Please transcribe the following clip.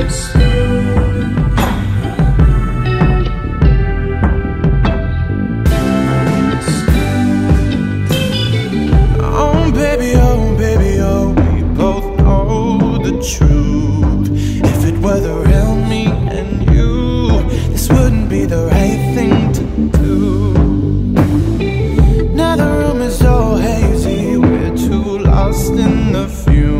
Oh baby, oh, we both know the truth. If it were the real me and you, this wouldn't be the right thing to do. Now the room is so hazy, we're too lost in the fumes.